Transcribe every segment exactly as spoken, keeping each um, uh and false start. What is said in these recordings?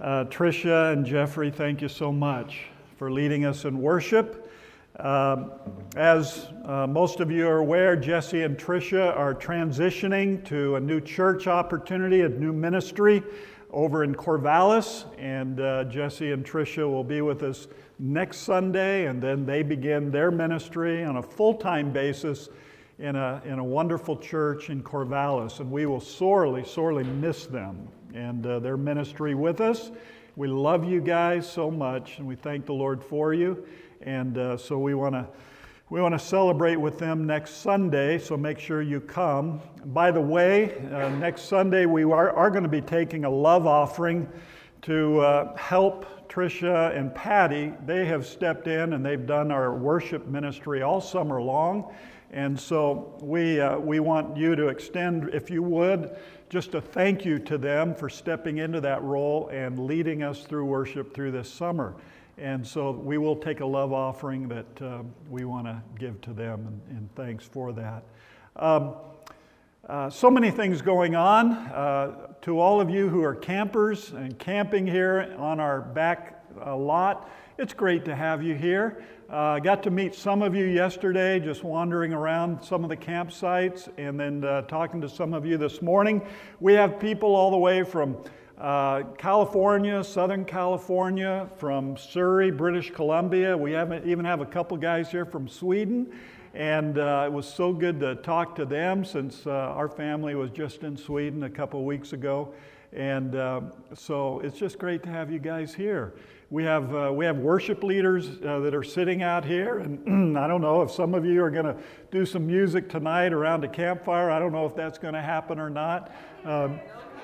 Uh, Tricia and Jeffrey, thank you so much for leading us in worship. Um, as uh, most of you are aware, Jesse and Tricia are transitioning to a new church opportunity, a new ministry over in Corvallis, and uh, Jesse and Tricia will be with us next Sunday, and then they begin their ministry on a full-time basis in a in a wonderful church in Corvallis, and we will sorely, sorely miss them and uh, their ministry with us. We love you guys so much, and we thank the Lord for you, and uh, so we want to we want to celebrate with them next Sunday, so make sure you come. By the way, uh, next Sunday we are, are going to be taking a love offering to uh, help Tricia and Patty. They have stepped in and they've done our worship ministry all summer long. And so we uh, we want you to extend, if you would, just a thank you to them for stepping into that role and leading us through worship through this summer. And so we will take a love offering that uh, we want to give to them, and, and thanks for that. Um, uh, so many things going on. Uh, to all of you who are campers and camping here on our back uh, lot, it's great to have you here. I uh, got to meet some of you yesterday, just wandering around some of the campsites, and then uh, talking to some of you this morning. We have people all the way from uh, California, Southern California, from Surrey, British Columbia. We have, even have a couple guys here from Sweden, and uh, it was so good to talk to them since uh, our family was just in Sweden a couple weeks ago. And uh, so it's just great to have you guys here. We have uh, we have worship leaders uh, that are sitting out here, and I don't know if some of you are going to do some music tonight around a campfire. I don't know if that's going to happen or not. Um,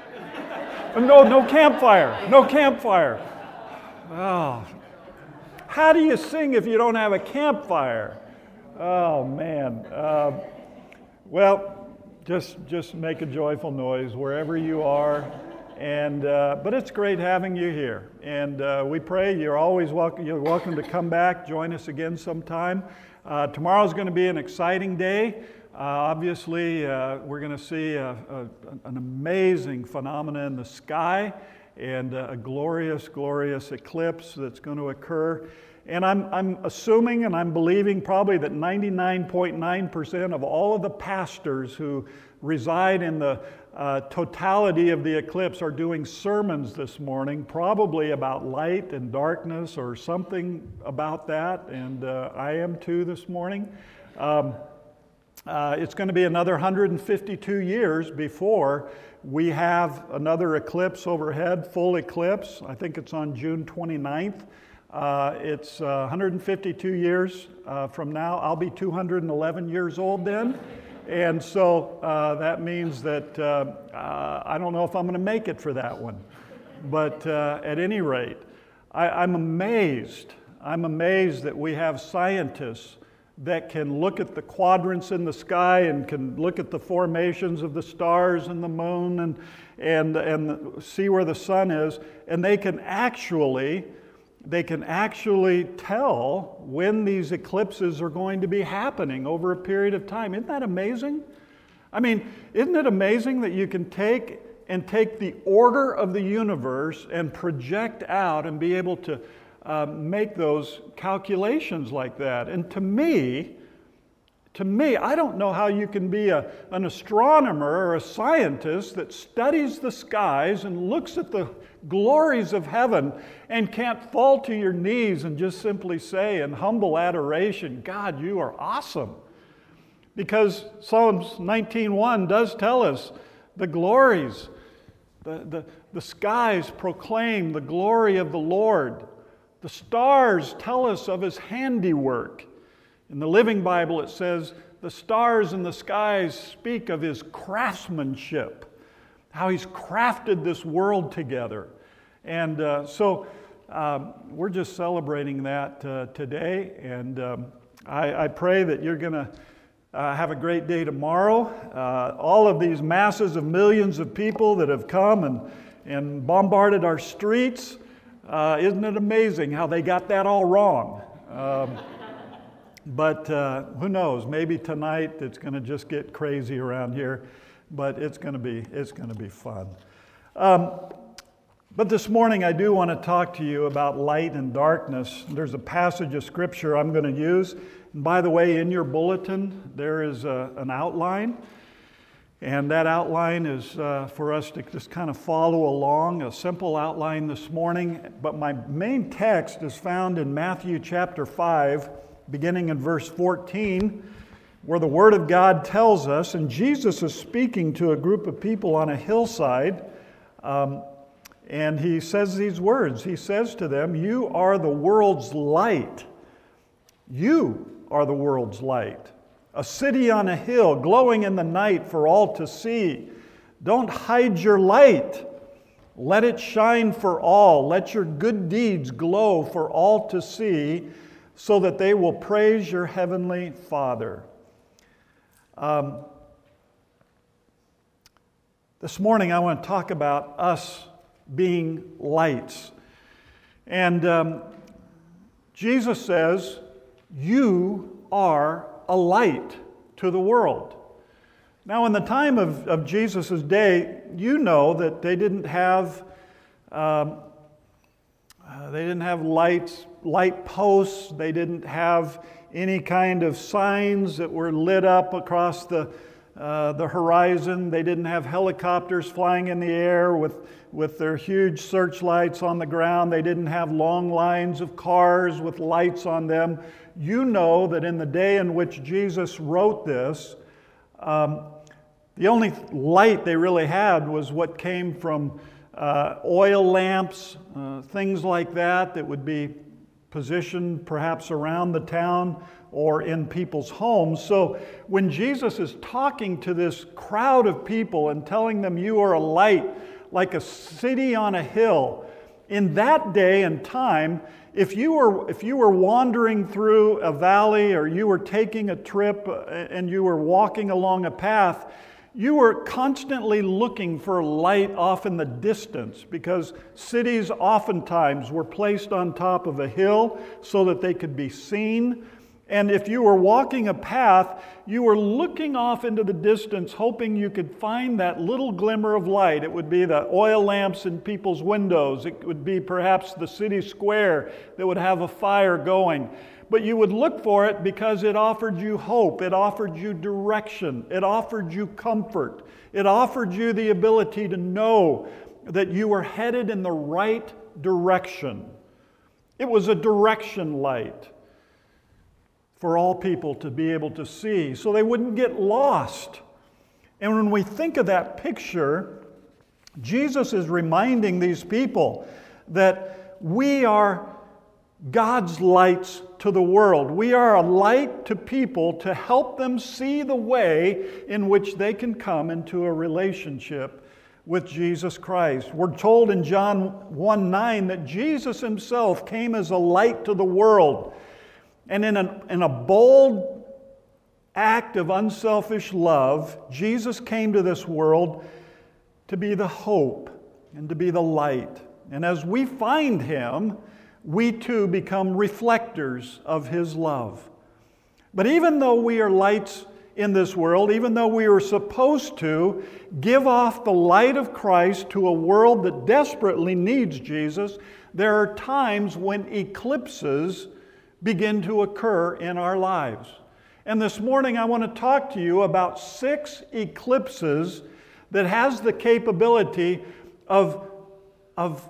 no, no campfire, no campfire. Oh, how do you sing if you don't have a campfire? Oh man. Uh, well, just just make a joyful noise wherever you are. And uh, but it's great having you here, and uh, we pray you're always welcome. You're welcome to come back, join us again sometime. Uh, tomorrow's going to be an exciting day. Uh, obviously, uh, we're going to see a, a, an amazing phenomena in the sky, and a glorious, glorious eclipse that's going to occur. And I'm I'm assuming and I'm believing probably that ninety-nine point nine percent of all of the pastors who reside in the uh, totality of the eclipse are doing sermons this morning, probably about light and darkness or something about that, and uh, I am too this morning. Um, uh, it's going to be another one hundred fifty-two years before we have another eclipse overhead, full eclipse. I think it's on June twenty-ninth. Uh, it's uh, one hundred fifty-two years uh, from now. I'll be two hundred eleven years old then. And so uh, that means that uh, uh, I don't know if I'm going to make it for that one. But uh, at any rate, I, I'm amazed. I'm amazed that we have scientists that can look at the quadrants in the sky and can look at the formations of the stars and the moon and and and see where the sun is, and they can actually they can actually tell when these eclipses are going to be happening over a period of time. Isn't that amazing? I mean, isn't it amazing that you can take and take the order of the universe and project out and be able to uh, make those calculations like that? And to me, to me, I don't know how you can be a, an astronomer or a scientist that studies the skies and looks at the glories of heaven and can't fall to your knees and just simply say in humble adoration, God, you are awesome. Because Psalms nineteen one does tell us the glories, the, the, the skies proclaim the glory of the Lord. The stars tell us of His handiwork. In the Living Bible it says, the stars in the skies speak of His craftsmanship, how He's crafted this world together. And uh, so um, we're just celebrating that uh, today. And um, I, I pray that you're going to uh, have a great day tomorrow. Uh, all of these masses of millions of people that have come and, and bombarded our streets, uh, isn't it amazing how they got that all wrong? Um, but uh, who knows, maybe tonight it's going to just get crazy around here. But it's going to be it's going to be fun. Um, But this morning I do want to talk to you about light and darkness. There's a passage of Scripture I'm going to use. And by the way, in your bulletin there is a, an outline. And that outline is uh, for us to just kind of follow along, a simple outline this morning. But my main text is found in Matthew chapter five, beginning in verse fourteen, where the Word of God tells us, and Jesus is speaking to a group of people on a hillside, um, and he says these words. He says to them, "You are the world's light. You are the world's light. A city on a hill, glowing in the night for all to see. Don't hide your light. Let it shine for all. Let your good deeds glow for all to see, so that they will praise your heavenly Father." Um, this morning I want to talk about us being lights. And um, Jesus says, you are a light to the world. Now, in the time of, of Jesus' day, you know that they didn't have um, uh, they didn't have lights, light posts. They didn't have any kind of signs that were lit up across the uh, the horizon. They didn't have helicopters flying in the air with with their huge searchlights on the ground. They didn't have long lines of cars with lights on them. You know that in the day in which Jesus wrote this, um, the only light they really had was what came from uh, oil lamps, uh, things like that, that would be positioned perhaps around the town or in people's homes. So when Jesus is talking to this crowd of people and telling them you are a light like a city on a hill, in that day and time, if you were if you were wandering through a valley or you were taking a trip and you were walking along a path, you were constantly looking for light off in the distance, because cities oftentimes were placed on top of a hill so that they could be seen. And if you were walking a path, you were looking off into the distance, hoping you could find that little glimmer of light. It would be the oil lamps in people's windows. It would be perhaps the city square that would have a fire going. But you would look for it because it offered you hope. It offered you direction. It offered you comfort. It offered you the ability to know that you were headed in the right direction. It was a direction light for all people to be able to see, so they wouldn't get lost. And when we think of that picture, Jesus is reminding these people that we are God's lights to the world. We are a light to people to help them see the way in which they can come into a relationship with Jesus Christ. We're told in John one nine that Jesus himself came as a light to the world. And in a, in a bold act of unselfish love, Jesus came to this world to be the hope and to be the light. And as we find him, we too become reflectors of his love. But even though we are lights in this world, even though we are supposed to give off the light of Christ to a world that desperately needs Jesus, there are times when eclipses begin to occur in our lives. And this morning I want to talk to you about six eclipses that has the capability of, of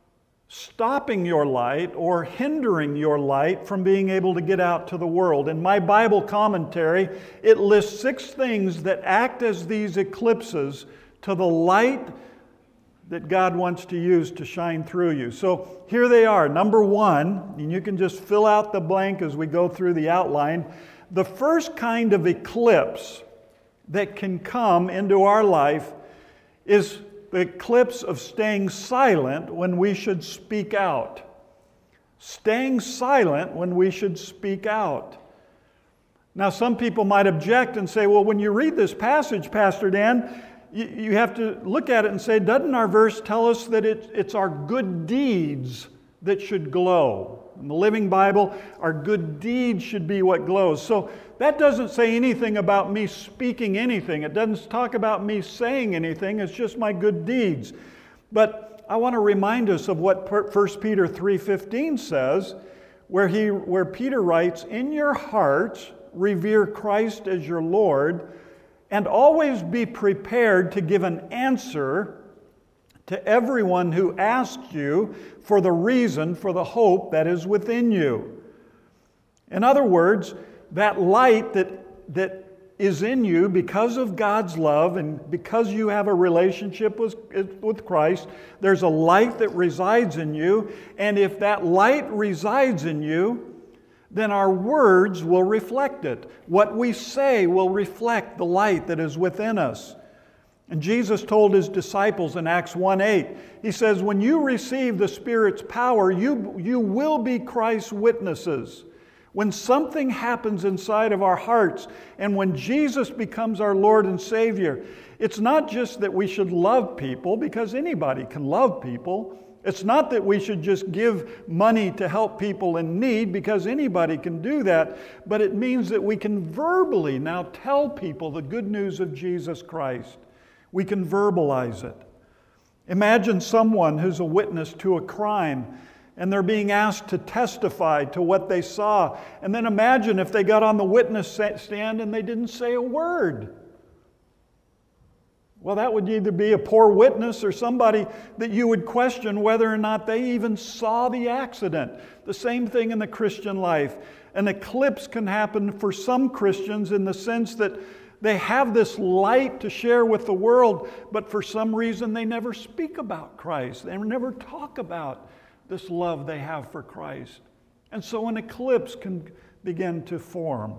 stopping your light or hindering your light from being able to get out to the world. In my Bible commentary, it lists six things that act as these eclipses to the light that God wants to use to shine through you. So here they are. Number one, and you can just fill out the blank as we go through the outline. The first kind of eclipse that can come into our life is the eclipse of staying silent when we should speak out. Staying silent when we should speak out. Now, some people might object and say, well, when you read this passage, Pastor Dan, you have to look at it and say, doesn't our verse tell us that it, it's our good deeds that should glow? In the Living Bible, our good deeds should be what glows. So that doesn't say anything about me speaking anything. It doesn't talk about me saying anything. It's just my good deeds. But I want to remind us of what First Peter three fifteen says, where he, where Peter writes, "In your hearts revere Christ as your Lord, and always be prepared to give an answer to everyone who asks you for the reason for the hope that is within you." In other words, that light that, that is in you because of God's love and because you have a relationship with, with Christ, there's a light that resides in you. And if that light resides in you, then our words will reflect it. What we say will reflect the light that is within us. And Jesus told His disciples in Acts one eight, He says, "When you receive the Spirit's power, you, you will be Christ's witnesses." When something happens inside of our hearts, and when Jesus becomes our Lord and Savior, it's not just that we should love people, because anybody can love people. It's not that we should just give money to help people in need, because anybody can do that. But it means that we can verbally now tell people the good news of Jesus Christ. We can verbalize it. Imagine someone who's a witness to a crime, and they're being asked to testify to what they saw. And then imagine if they got on the witness stand and they didn't say a word. Well, that would either be a poor witness or somebody that you would question whether or not they even saw the accident. The same thing in the Christian life. An eclipse can happen for some Christians in the sense that they have this light to share with the world, but for some reason they never speak about Christ. They never talk about this love they have for Christ. And so an eclipse can begin to form.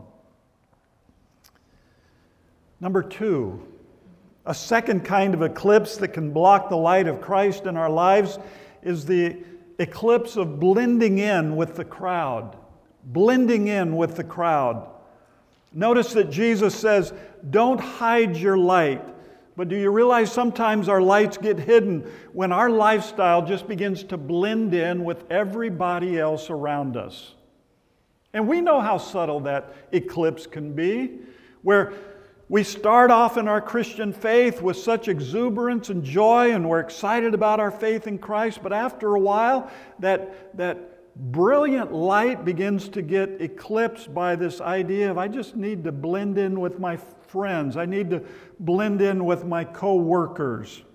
Number two, a second kind of eclipse that can block the light of Christ in our lives is the eclipse of blending in with the crowd. Blending in with the crowd. Notice that Jesus says, "Don't hide your light." But do you realize sometimes our lights get hidden when our lifestyle just begins to blend in with everybody else around us? And we know how subtle that eclipse can be, where we start off in our Christian faith with such exuberance and joy, and we're excited about our faith in Christ, but after a while, that, that brilliant light begins to get eclipsed by this idea of, I just need to blend in with my friends. I need to blend in with my co-workers.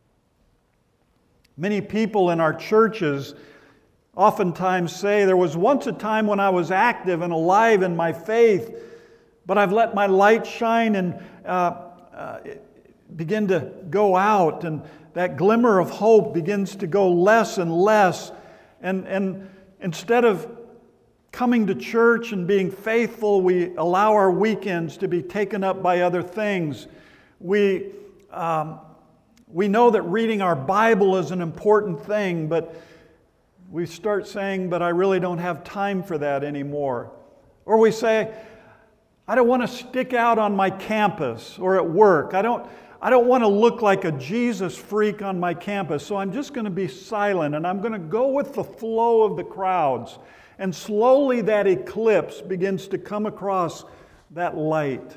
Many people in our churches oftentimes say, "There was once a time when I was active and alive in my faith, but I've let my light shine and uh, uh, begin to go out, and that glimmer of hope begins to go less and less. And, and instead of coming to church and being faithful, we allow our weekends to be taken up by other things. We, um, we know that reading our Bible is an important thing, but we start saying, but I really don't have time for that anymore." Or we say, "I don't want to stick out on my campus or at work. I don't, I don't want to look like a Jesus freak on my campus, so I'm just going to be silent and I'm going to go with the flow of the crowds." And slowly that eclipse begins to come across that light.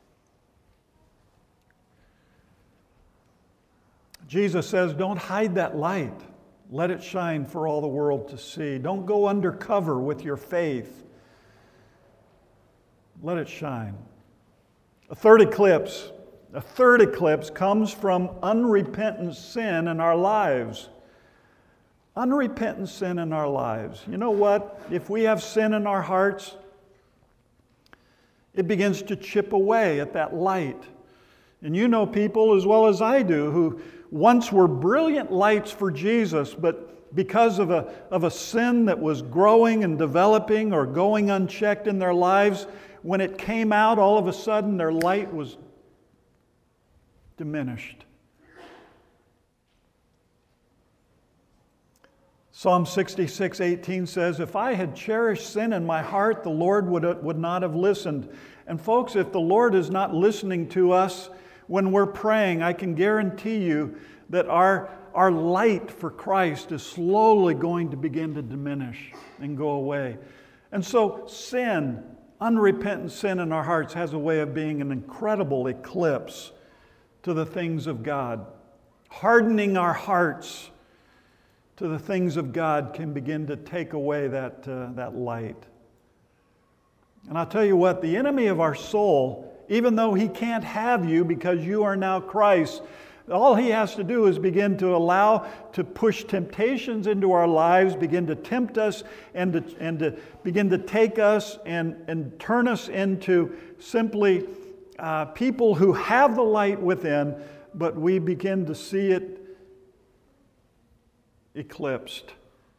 Jesus says, don't hide that light. Let it shine for all the world to see. Don't go undercover with your faith. Let it shine. A third eclipse, a third eclipse comes from unrepentant sin in our lives. Unrepentant sin in our lives. You know what? If we have sin in our hearts, it begins to chip away at that light. And you know people as well as I do who once were brilliant lights for Jesus, but because of a, of a sin that was growing and developing or going unchecked in their lives, when it came out, all of a sudden their light was diminished. Psalm sixty-six eighteen says, "If I had cherished sin in my heart, the Lord would, would not have listened." And folks, if the Lord is not listening to us when we're praying, I can guarantee you that our, our light for Christ is slowly going to begin to diminish and go away. And so sin, unrepentant sin in our hearts, has a way of being an incredible eclipse to the things of God. hardening our hearts to the things of God can begin to take away that, uh, that light. And I'll tell you what, the enemy of our soul, even though he can't have you because you are now Christ, all he has to do is begin to allow to push temptations into our lives, begin to tempt us, and to, and to begin to take us and, and turn us into simply uh, people who have the light within, but we begin to see it eclipsed.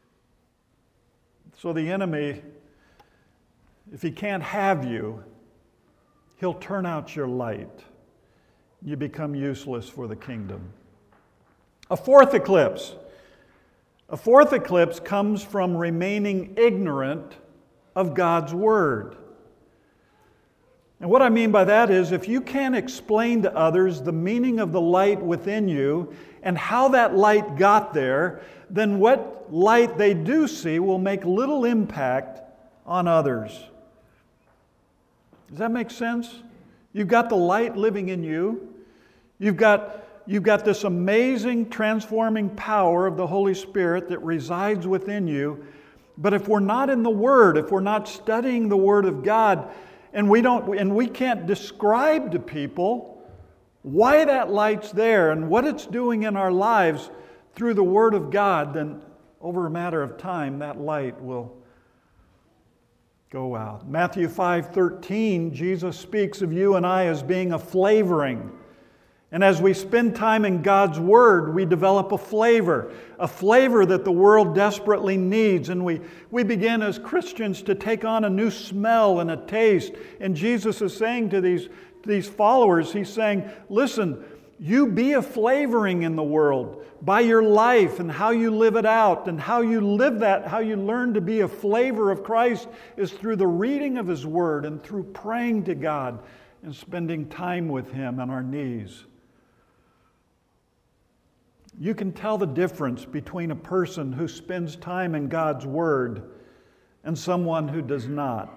So the enemy, if he can't have you, he'll turn out your light. You become useless for the kingdom. A fourth eclipse. A fourth eclipse comes from remaining ignorant of God's Word. And what I mean by that is, if you can't explain to others the meaning of the light within you and how that light got there, then what light they do see will make little impact on others. Does that make sense? You've got the light living in you. You've got, you've got this amazing transforming power of the Holy Spirit that resides within you. But if we're not in the Word, if we're not studying the Word of God, and we don't, and we can't describe to people why that light's there and what it's doing in our lives through the Word of God, then over a matter of time, that light will go out. Matthew five thirteen, Jesus speaks of you and I as being a flavoring. And as we spend time in God's Word, we develop a flavor, a flavor that the world desperately needs. And we, we begin as Christians to take on a new smell and a taste. And Jesus is saying to these, these followers, He's saying, listen, you be a flavoring in the world by your life and how you live it out. And how you live that, how you learn to be a flavor of Christ is through the reading of His Word and through praying to God and spending time with Him on our knees. You can tell the difference between a person who spends time in God's Word and someone who does not.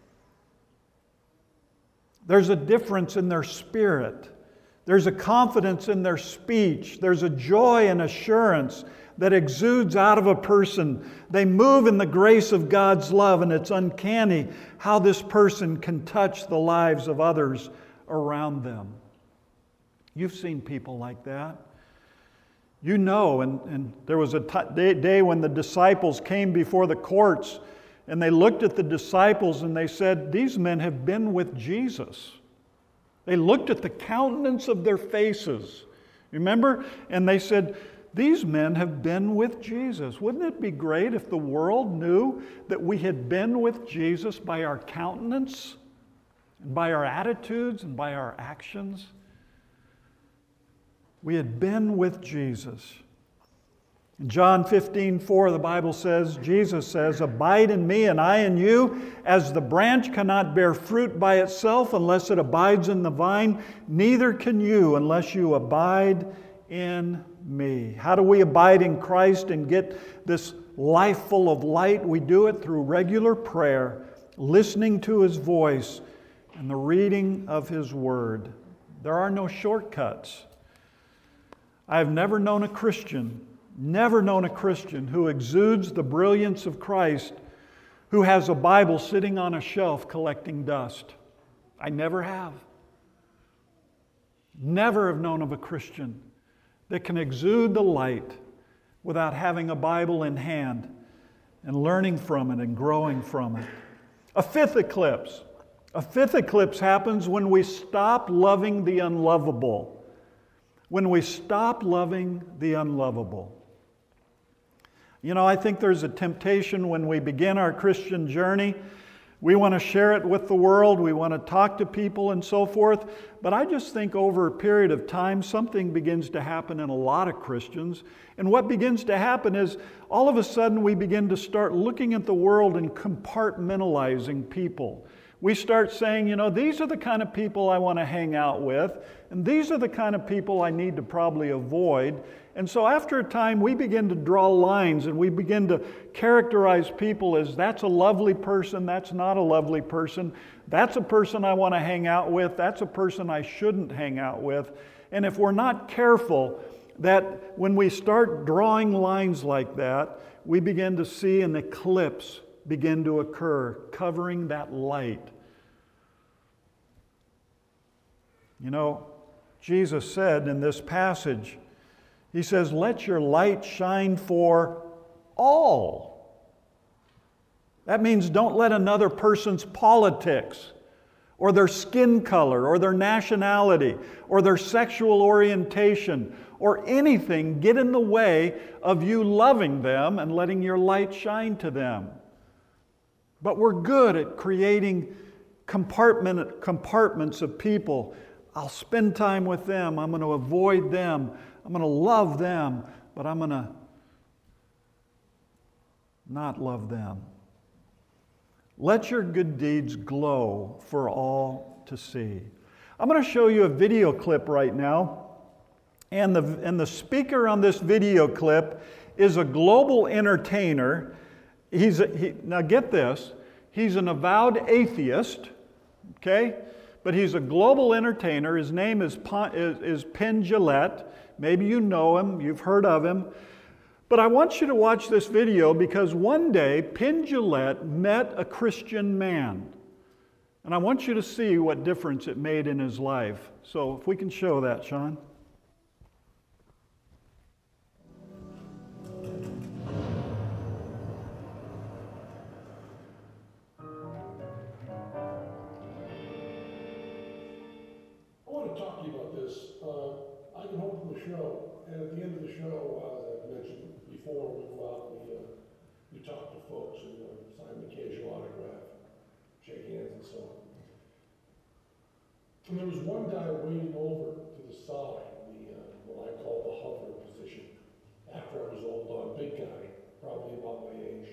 There's a difference in their spirit. There's a confidence in their speech. There's a joy and assurance that exudes out of a person. They move in the grace of God's love, and it's uncanny how this person can touch the lives of others around them. You've seen people like that. You know, and, and there was a t- day, day when the disciples came before the courts, and they looked at the disciples and they said, these men have been with Jesus. They looked at the countenance of their faces. Remember? And they said, these men have been with Jesus. Wouldn't it be great if the world knew that we had been with Jesus by our countenance, and by our attitudes, and by our actions? We had been with Jesus. In John fifteen four, the Bible says, Jesus says, abide in me and I in you, as the branch cannot bear fruit by itself unless it abides in the vine, neither can you unless you abide in me. How do we abide in Christ and get this life full of light? We do it through regular prayer, listening to His voice, and the reading of His Word. There are no shortcuts. I've never known a Christian, never known a Christian who exudes the brilliance of Christ, who has a Bible sitting on a shelf collecting dust. I never have. Never have known of a Christian that can exude the light without having a Bible in hand and learning from it and growing from it. A fifth eclipse. A fifth eclipse happens when we stop loving the unlovable. When we stop loving the unlovable. You know, I think there's a temptation when we begin our Christian journey. We want to share it with the world. We want to talk to people and so forth. But I just think over a period of time, something begins to happen in a lot of Christians. And what begins to happen is all of a sudden we begin to start looking at the world and compartmentalizing people. We start saying, you know, these are the kind of people I want to hang out with, and these are the kind of people I need to probably avoid. And so after a time, we begin to draw lines and we begin to characterize people as that's a lovely person, that's not a lovely person, that's a person I want to hang out with, that's a person I shouldn't hang out with. And if we're not careful, that when we start drawing lines like that, we begin to see an eclipse begin to occur, covering that light. You know, Jesus said in this passage, He says, let your light shine for all. That means don't let another person's politics or their skin color or their nationality or their sexual orientation or anything get in the way of you loving them and letting your light shine to them. But we're good at creating compartment, compartments of people. I'll spend time with them. I'm going to avoid them. I'm going to love them, but I'm going to not love them. Let your good deeds glow for all to see. I'm going to show you a video clip right now. And the, and the speaker on this video clip is a global entertainer. He's a, he, now get this, he's an avowed atheist, okay? But he's a global entertainer. His name is, is, is Penn Jillette. Maybe you know him, you've heard of him. But I want you to watch this video because one day Penn Jillette met a Christian man. And I want you to see what difference it made in his life. So if we can show that, Sean. I want to talk to you about this. Uh, I can open the show, and at the end of the show, uh, as I've mentioned before, we go out, we, uh, we talk to folks and uh, sign the occasional autograph, shake hands and so on. And there was one guy waiting over to the side, the uh, what I call the hover position, after I was old on, big guy, probably about my age.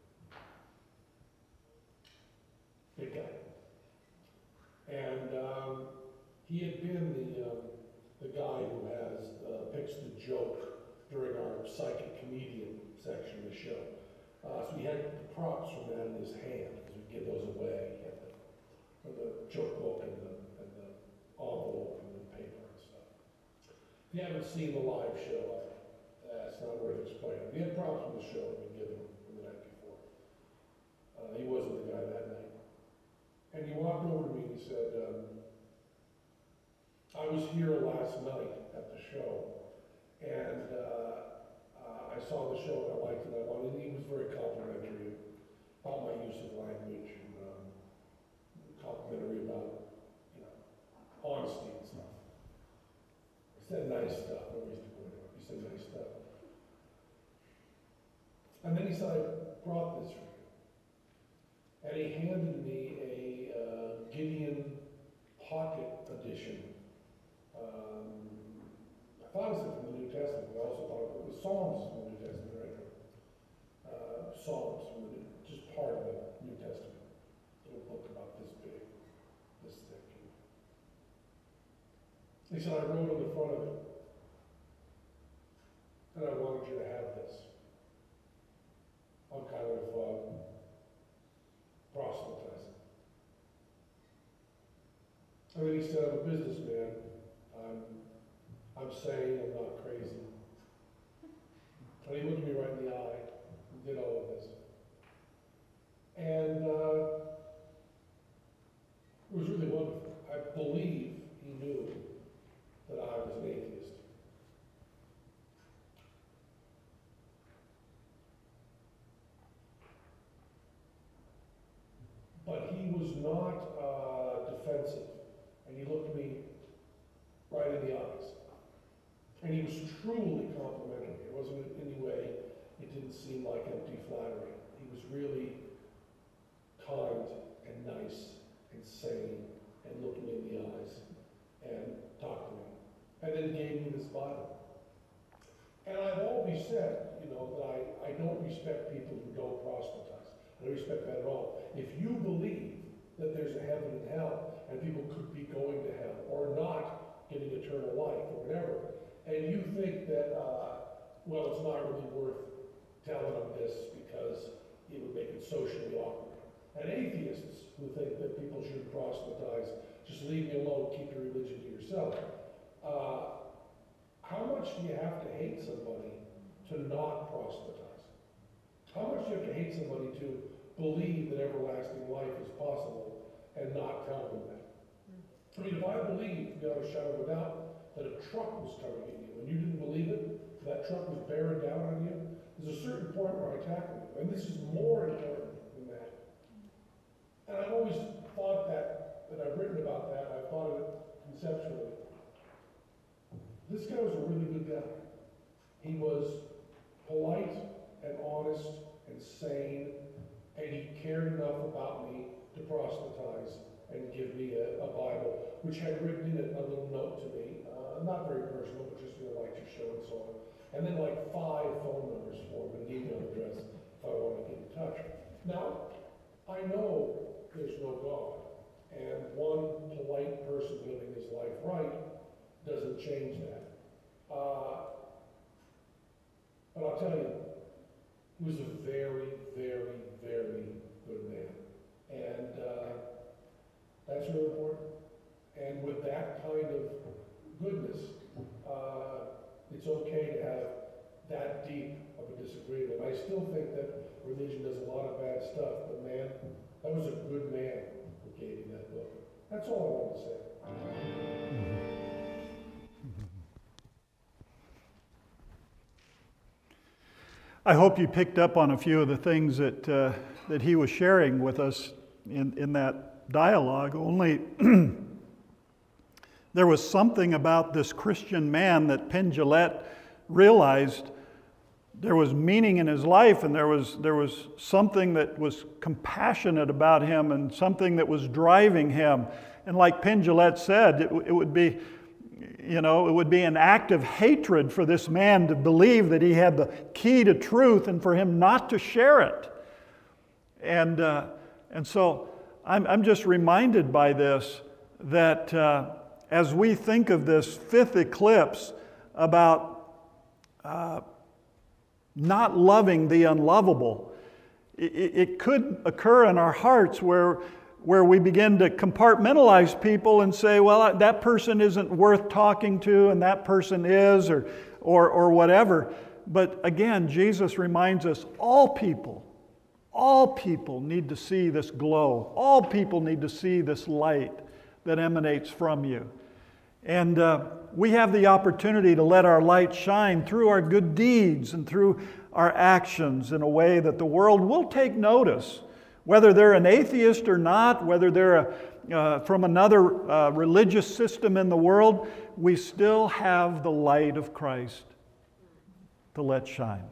Big guy. And um, he had been the, um, the guy who has, uh, picks the joke during our psychic comedian section of the show. Uh, so he had the props from that in his hand, because we give those away. He had the, the joke book and the, and the envelope and the paper and stuff. If you haven't seen the live show, uh, it's not worth explaining. He had props from the show that we given him from the night before. Uh, he wasn't the guy that night. And he walked over to me and he said, um, I was here last night at the show, and uh, uh, I saw the show and I liked it. I wanted, he was very complimentary about my use of language and um, complimentary about, you know, honesty and stuff. He said nice stuff. No reason to point it out. He said nice stuff. And then he said, I brought this for you. And he handed me a uh, Gideon Pocket Edition. Um, I thought it was from the New Testament, but I also thought it was Psalms from the New Testament, right? Uh, Psalms from the New, just part of the New Testament. A little book about this big, this thick. He said, I wrote on the front of it, and I wanted you to have this. I'm kind of uh, proselytizing. And then he said, I'm a businessman. I'm, I'm sane, I'm not crazy. And he looked me right in the eye and did all of this. And uh, it was really wonderful. I believe he knew that I was an atheist. But he was not uh, defensive. And he looked me right in the eyes. And he was truly complimentary. It wasn't in any way, it didn't seem like empty flattery. He was really kind and nice and sane and looked me in the eyes and talked to me. And then gave me this Bible. And I've always said, you know, that I, I don't respect people who don't proselytize. I don't respect that at all. If you believe that there's a heaven and hell, and people could be going to hell, or not getting eternal life, or whatever, and you think that, uh, well, it's not really worth telling them this because it would make it socially awkward. And atheists who think that people should proselytize, just leave me alone, keep your religion to yourself, uh, how much do you have to hate somebody to not proselytize? How much do you have to hate somebody to believe that everlasting life is possible and not tell them that? I mean, if I believed, without a shadow of a doubt, that a truck was coming at you, and you didn't believe it, that truck was bearing down on you, there's a certain point where I tackle you. And this is more important than that. And I've always thought that, and I've written about that, I've thought of it conceptually. This guy was a really good guy. He was polite and honest and sane, and he cared enough about me to proselytize and give me a, a Bible, which had written in it a little note to me, uh, not very personal, but just, you know, like to show and so on. And then like five phone numbers for him, an email address, if I want to get in touch. Now, I know there's no God, and one polite person living his life right doesn't change that. Uh, but I'll tell you, he was a very, very, very good man. And uh, that's really important. And with that kind of goodness, uh, it's okay to have that deep of a disagreement. I still think that religion does a lot of bad stuff, but man, that was a good man who gave you that book. That's all I want to say. I hope you picked up on a few of the things that uh, that he was sharing with us in, in that dialogue, only there was something about this Christian man that Penn Jillette realized there was meaning in his life, and there was there was something that was compassionate about him and something that was driving him. And like Penn Jillette said, it, it would be, you know, it would be an act of hatred for this man to believe that he had the key to truth and for him not to share it. And uh, and so I'm I'm just reminded by this that uh, as we think of this fifth eclipse about uh, not loving the unlovable, it, it could occur in our hearts where where we begin to compartmentalize people and say, well, that person isn't worth talking to, and that person is, or or or whatever. But again, Jesus reminds us all people, all people need to see this glow. All people need to see this light that emanates from you. And uh, we have the opportunity to let our light shine through our good deeds and through our actions in a way that the world will take notice. Whether they're an atheist or not, whether they're a, uh, from another uh, religious system in the world, we still have the light of Christ to let shine.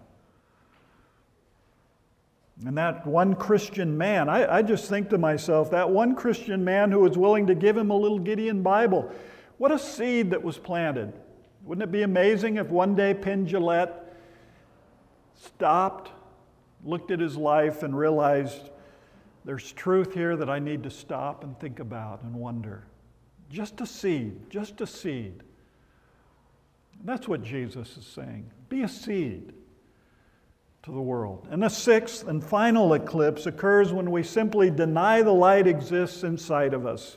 And that one Christian man, I, I just think to myself, that one Christian man who was willing to give him a little Gideon Bible, what a seed that was planted. Wouldn't it be amazing if one day Penn Jillette stopped, looked at his life, and realized there's truth here that I need to stop and think about and wonder. Just a seed, just a seed. That's what Jesus is saying. Be a seed to the world. And the sixth and final eclipse occurs when we simply deny the light exists inside of us.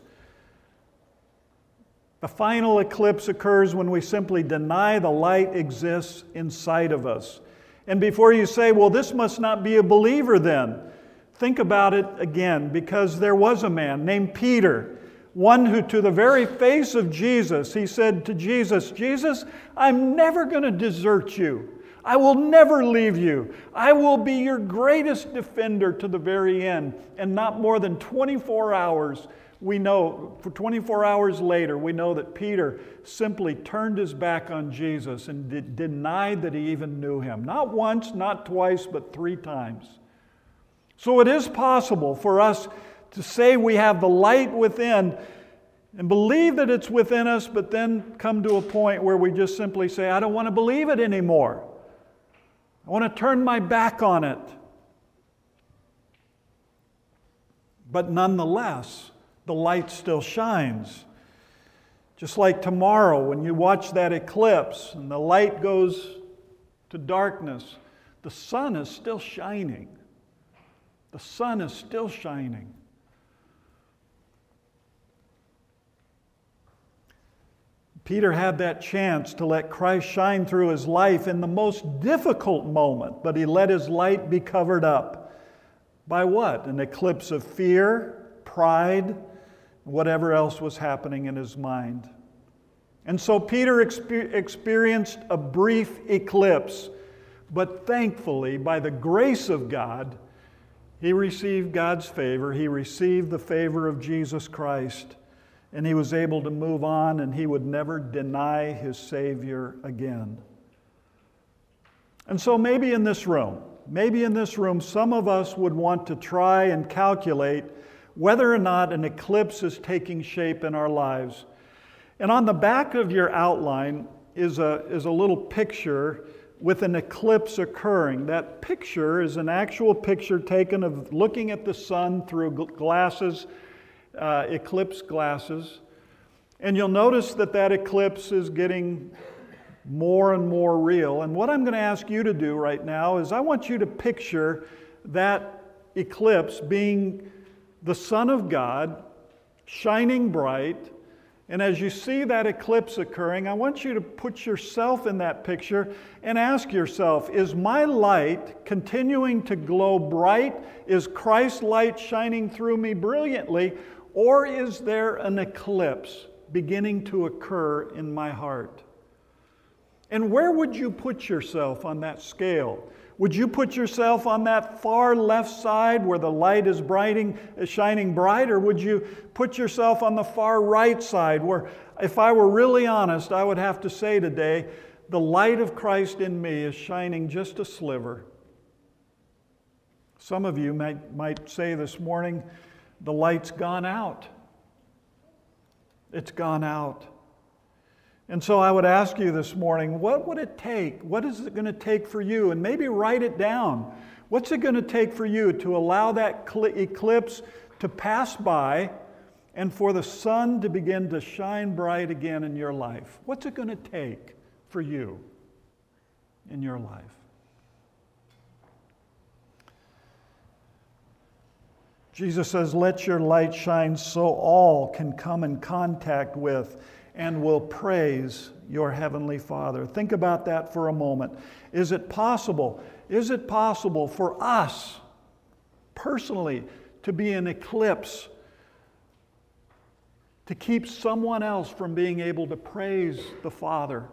The final eclipse occurs when we simply deny the light exists inside of us. And before you say, well, this must not be a believer then, think about it again, because there was a man named Peter, one who to the very face of Jesus, he said to Jesus, Jesus, I'm never going to desert you. I will never leave you. I will be your greatest defender to the very end. And not more than twenty-four hours, we know, for twenty-four hours later, we know that Peter simply turned his back on Jesus and de- denied that he even knew him. Not once, not twice, but three times. So it is possible for us to say we have the light within and believe that it's within us, but then come to a point where we just simply say, I don't want to believe it anymore. I want to turn my back on it. But nonetheless, the light still shines. Just like tomorrow when you watch that eclipse and the light goes to darkness, the sun is still shining. The sun is still shining. Peter had that chance to let Christ shine through his life in the most difficult moment, but he let his light be covered up by what? An eclipse of fear, pride, whatever else was happening in his mind. And so Peter exper- experienced a brief eclipse, but thankfully, by the grace of God, he received God's favor. He received the favor of Jesus Christ, and he was able to move on, and he would never deny his Savior again. And so maybe in this room, maybe in this room, some of us would want to try and calculate whether or not an eclipse is taking shape in our lives. And on the back of your outline is a, is a little picture with an eclipse occurring. That picture is an actual picture taken of looking at the sun through glasses, uh, eclipse glasses. And you'll notice that that eclipse is getting more and more real. And what I'm going to ask you to do right now is I want you to picture that eclipse being the Son of God shining bright. And as you see that eclipse occurring, I want you to put yourself in that picture and ask yourself, is my light continuing to glow bright? Is Christ's light shining through me brilliantly? Or is there an eclipse beginning to occur in my heart? And where would you put yourself on that scale? Would you put yourself on that far left side where the light is brighting, shining bright, or would you put yourself on the far right side where, if I were really honest, I would have to say today, the light of Christ in me is shining just a sliver. Some of you might, might say this morning, the light's gone out. It's gone out. And so I would ask you this morning, what would it take? What is it going to take for you? And maybe write it down. What's it going to take for you to allow that eclipse to pass by and for the sun to begin to shine bright again in your life? What's it going to take for you in your life? Jesus says, let your light shine so all can come in contact with and will praise your Heavenly Father. Think about that for a moment. Is it possible? Is it possible for us personally to be an eclipse, to keep someone else from being able to praise the Father?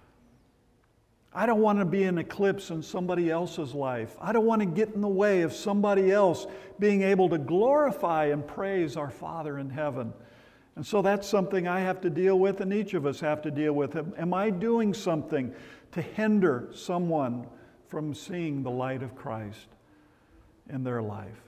I don't want to be an eclipse in somebody else's life. I don't want to get in the way of somebody else being able to glorify and praise our Father in heaven. And so that's something I have to deal with, and each of us have to deal with. Am I doing something to hinder someone from seeing the light of Christ in their life?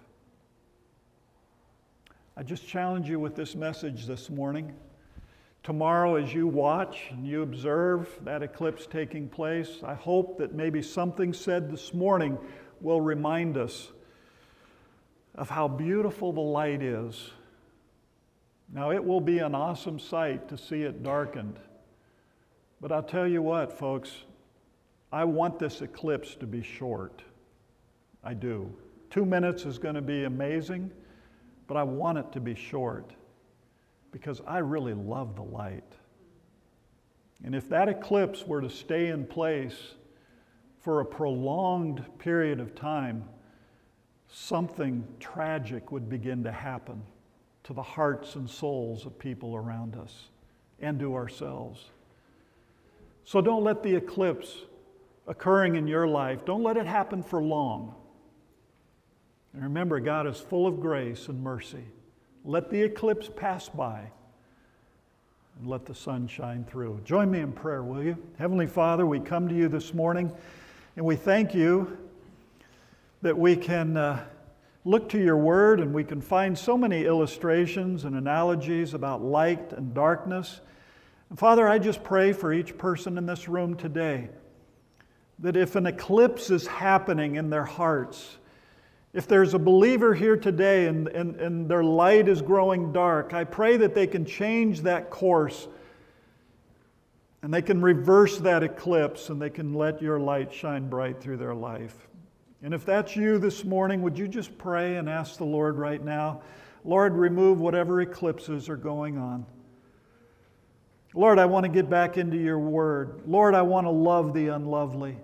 I just challenge you with this message this morning. Tomorrow, as you watch and you observe that eclipse taking place, I hope that maybe something said this morning will remind us of how beautiful the light is. Now, it will be an awesome sight to see it darkened. But I'll tell you what, folks, I want this eclipse to be short. I do. Two minutes is going to be amazing, but I want it to be short because I really love the light. And if that eclipse were to stay in place for a prolonged period of time, something tragic would begin to happen to the hearts and souls of people around us and to ourselves. So don't let the eclipse occurring in your life, don't let it happen for long. And remember, God is full of grace and mercy. Let the eclipse pass by and let the sun shine through. Join me in prayer, will you? Heavenly Father, we come to you this morning and we thank you that we can uh, look to your word and we can find so many illustrations and analogies about light and darkness. And Father, I just pray for each person in this room today that if an eclipse is happening in their hearts, if there's a believer here today and, and, and their light is growing dark, I pray that they can change that course and they can reverse that eclipse and they can let your light shine bright through their life. And if that's you this morning, would you just pray and ask the Lord right now, Lord, remove whatever eclipses are going on. Lord, I want to get back into your word. Lord, I want to love the unlovely.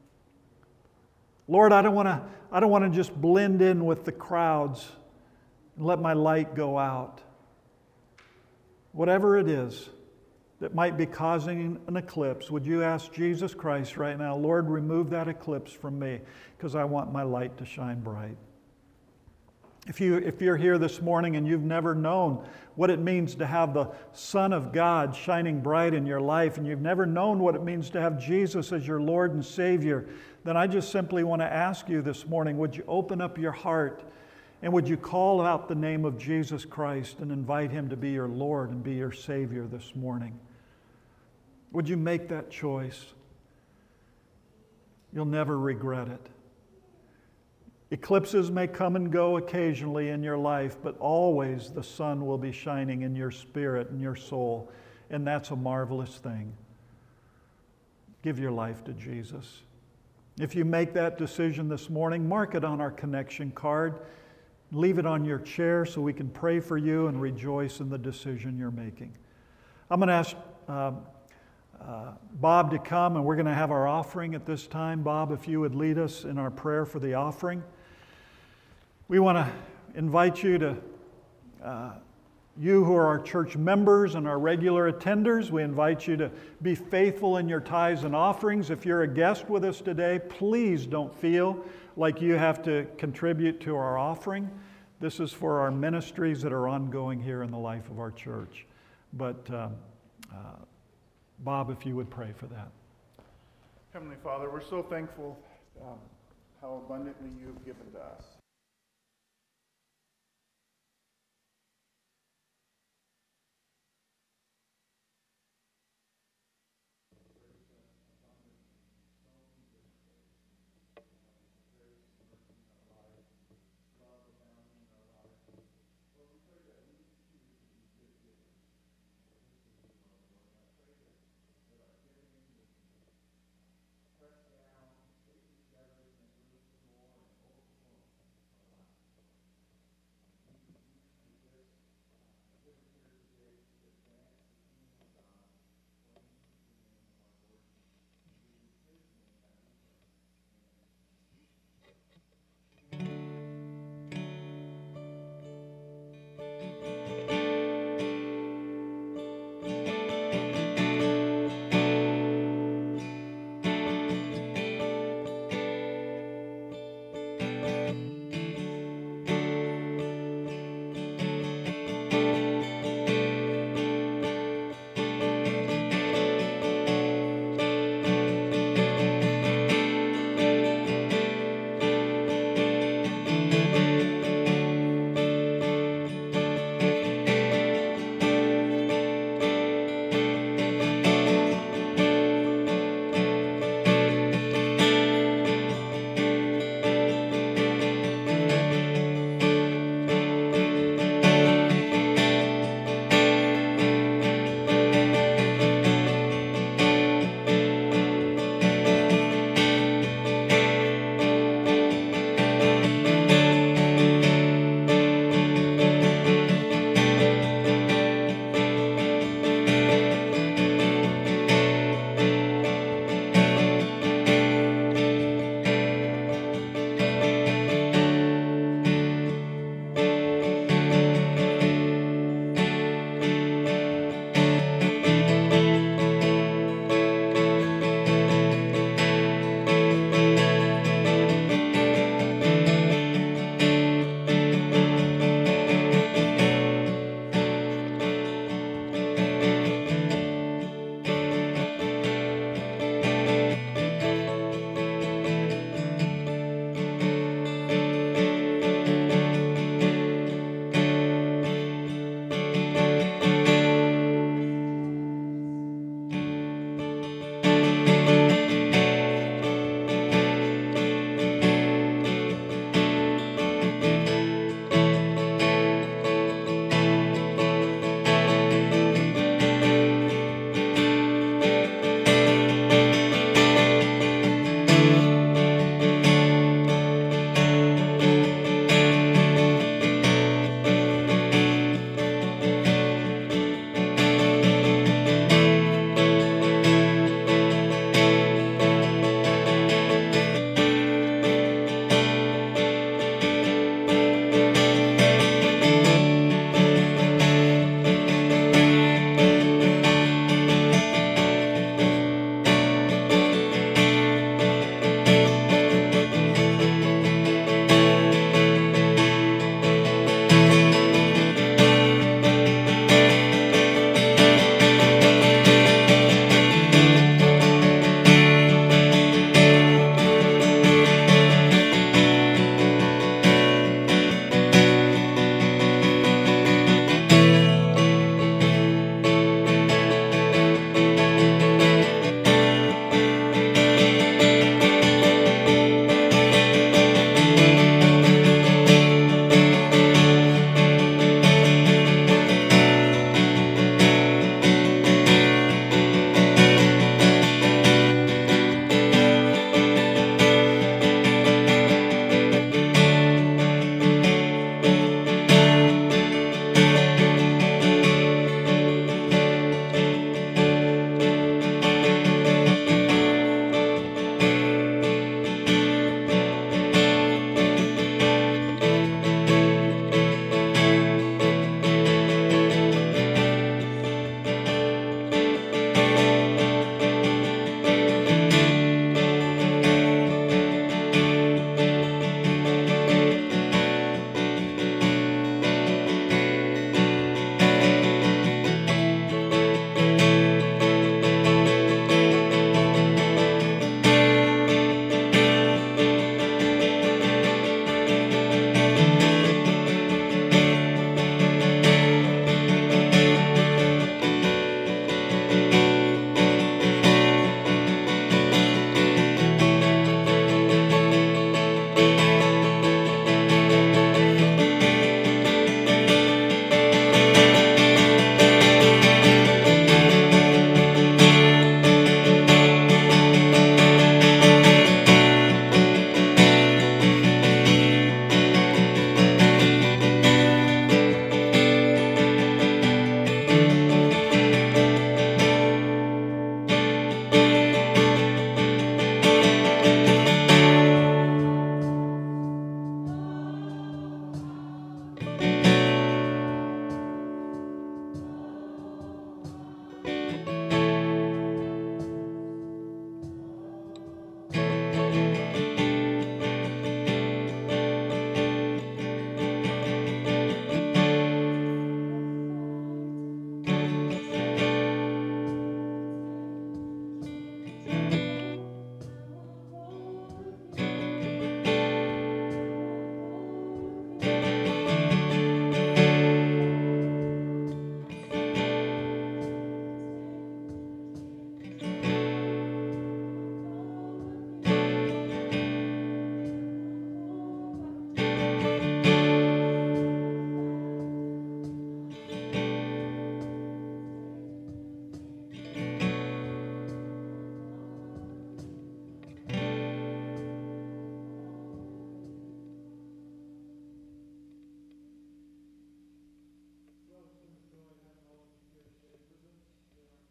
Lord, I don't want to, I don't want to just blend in with the crowds and let my light go out. Whatever it is that might be causing an eclipse, would you ask Jesus Christ right now, Lord, remove that eclipse from me because I want my light to shine bright. If, you, if you're here this morning and you've never known what it means to have the Son of God shining bright in your life, and you've never known what it means to have Jesus as your Lord and Savior, then I just simply want to ask you this morning, would you open up your heart and would you call out the name of Jesus Christ and invite Him to be your Lord and be your Savior this morning? Would you make that choice? You'll never regret it. Eclipses may come and go occasionally in your life, but always the sun will be shining in your spirit and your soul, and that's a marvelous thing. Give your life to Jesus. If you make that decision this morning, mark it on our connection card. Leave it on your chair so we can pray for you and rejoice in the decision you're making. I'm going to ask uh, uh, Bob to come, and we're going to have our offering at this time. Bob, if you would lead us in our prayer for the offering. We want to invite you to, uh, you who are our church members and our regular attenders, we invite you to be faithful in your tithes and offerings. If you're a guest with us today, please don't feel like you have to contribute to our offering. This is for our ministries that are ongoing here in the life of our church. But um, uh, Bob, if you would pray for that. Heavenly Father, we're so thankful um, how abundantly you've given to us.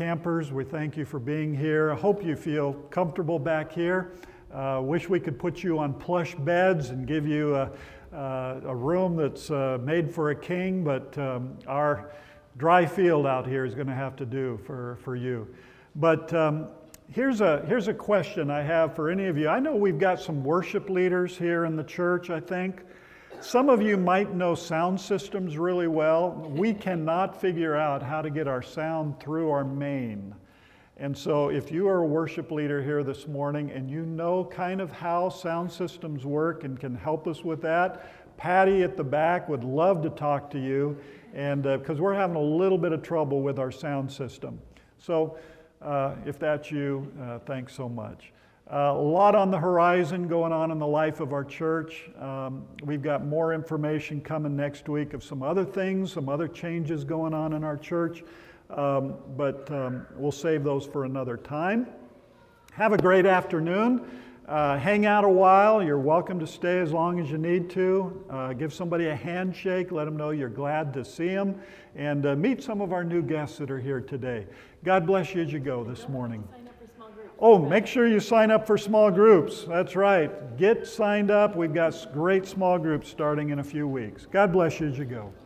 Campers, we thank you for being here. I hope you feel comfortable back here. Uh, wish we could put you on plush beds and give you a, uh, a room that's uh, made for a king, but um, our dry field out here is going to have to do for, for you. But um, here's a, here's a question I have for any of you. I know we've got some worship leaders here in the church, I think. Some of you might know sound systems really well. We cannot figure out how to get our sound through our main. And so if you are a worship leader here this morning and you know kind of how sound systems work and can help us with that, Patty at the back would love to talk to you, and because uh, we're having a little bit of trouble with our sound system. So uh, if that's you, uh, thanks so much. Uh, a lot on the horizon going on in the life of our church. Um, we've got more information coming next week of some other things, some other changes going on in our church, um, but um, we'll save those for another time. Have a great afternoon. Uh, hang out a while. You're welcome to stay as long as you need to. Uh, give somebody a handshake. Let them know you're glad to see them. And uh, meet some of our new guests that are here today. God bless you as you go this morning. Oh, make sure you sign up for small groups. That's right. Get signed up. We've got great small groups starting in a few weeks. God bless you as you go.